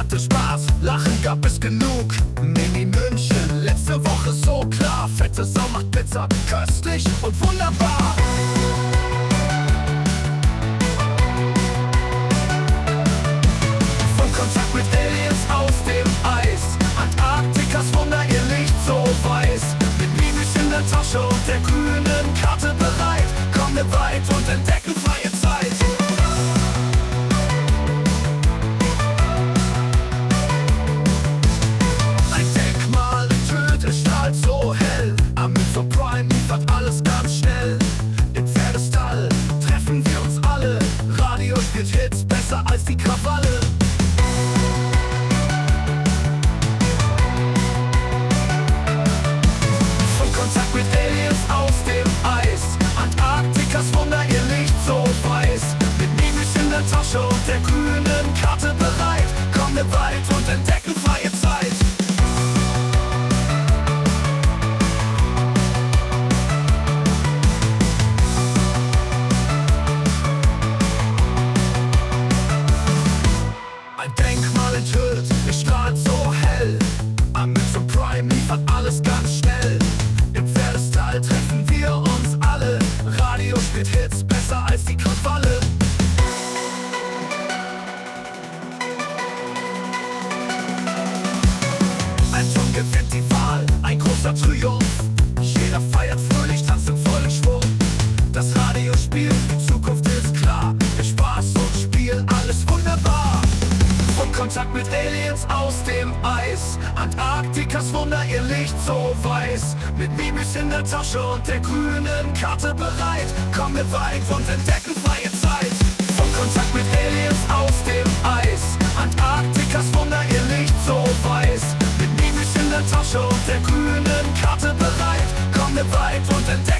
hatte Spaß, Lachen gab es genug. Mini München, letzte Woche so klar. Fette Sau macht Pizza, köstlich und wunderbar. Von Kontakt mit Aliens aus dem Eis, Antarktikas Wunder, ihr Licht so weiß. Mit Minus in der Tasche und der grünen Karte bereit. Kommen wir weit und entdecken freie Zeit. Ein Denkmal in Töd, es strahlt so hell. Amazon Prime liefert alles ganz schnell. Im Pferdestall treffen wir uns alle. Radio spielt Hits besser als die Krawalle. Von Kontakt mit Aliens aus dem Eis, Antarktikas Wunder, ihr Licht so weiß. Mit Minus in der Tasche und der grünen Karte bereit. Kommen wir weit und entdecken freie Zeit. Ein Denkmal enthüllt, es strahlt so hell. Amazon Prime liefert alles ganz schnell. Im Pferdestall treffen wir uns alle. Radio spielt Hits besser als die Krawalle. Ein Ton gewinnt die Wahl, ein großer Triumph. Jeder feiert fröhlich, tanzt in vollem Schwung. Das Radio spielt, die Zukunft ist klar. Mit Spaß und Spiel, alles wunderbar. Von Kontakt mit Aliens aus dem Eis, Antarktikas Wunder, ihr Licht so weiß. Mit Minus in der Tasche und der grünen Karte bereit. Kommen wir weit und entdecken freie Zeit. Von Kontakt mit Aliens aus dem Eis, Antarktikas Wunder, ihr Licht so weiß. Mit Minus in der Tasche und der grünen Karte bereit. Kommen wir weit und entdecken